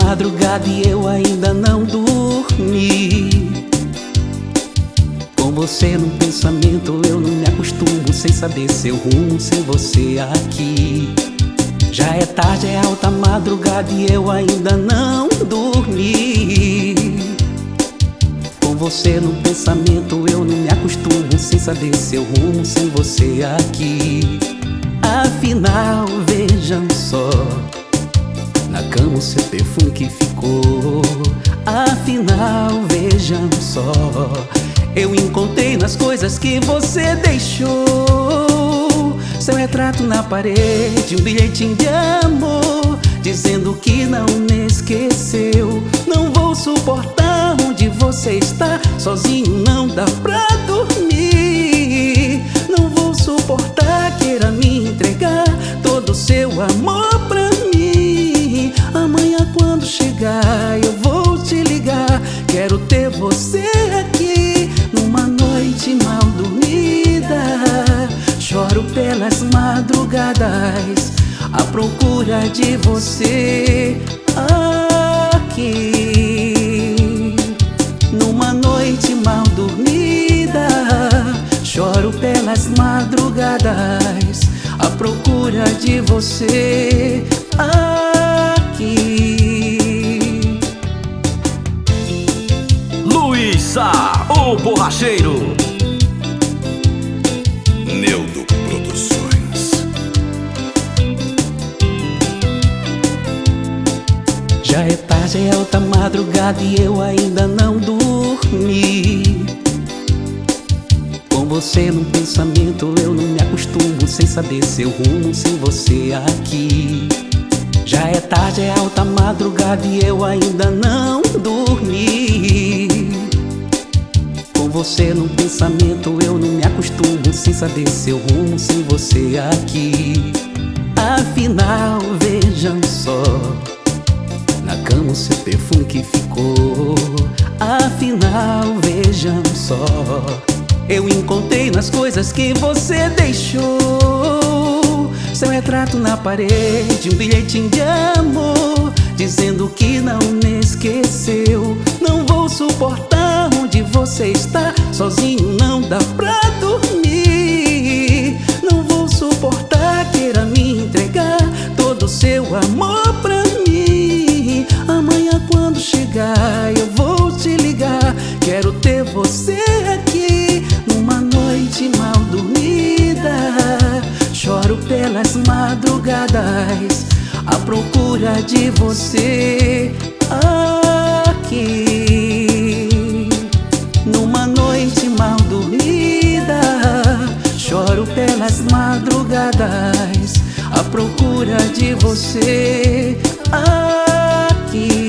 madrugada e eu ainda não dormi. Com você no pensamento eu não me acostumo, sem saber seu rumo, sem você aqui. Já é tarde, é alta madrugada e eu ainda não dormi. Com você no pensamento eu não me acostumo, sem saber seu rumo, sem você aqui. Afinal, vejam só, na cama o seu perfume que ficou. Afinal, vejam só, eu encontrei nas coisas que você deixou. Seu retrato na parede, um bilhetinho de amor, dizendo que não me esqueceu. Não vou suportar onde você está, sozinho não dá pra dormir. Não vou suportar, queira me entregar todo o seu amor pra mim. Amanhã quando chegar eu vou te ligar, quero ter você aqui. Numa noite mal dormida, choro pelas madrugadas, à procura de você aqui. Numa noite mal dormida, choro pelas madrugadas, à procura de você aqui. Luiz Sá, o borracheiro. Neudo Produções. Já é tarde, é alta madrugada e eu ainda não dormi. Com você no pensamento eu não me acostumo, sem saber seu rumo, sem você aqui. Já é tarde, é alta madrugada e eu ainda não dormi. Com você no pensamento eu não me acostumo, sem saber seu rumo, sem você aqui. Afinal, vejam só, na cama o seu perfume que ficou. Afinal, vejam só, eu encontrei nas coisas que você deixou. Seu retrato na parede, um bilhetinho de amor, dizendo que não me esqueceu. Não vou suportar onde você está, sozinho não dá pra dormir. Não vou suportar, queira me entregar todo o seu amor pra mim. Amanhã quando chegar eu vou te ligar, quero ter você aqui. Numa noite mal dormida, choro pelas madrugadas, à procura de você aqui. Numa noite mal dormida, choro pelas madrugadas, à procura de você aqui.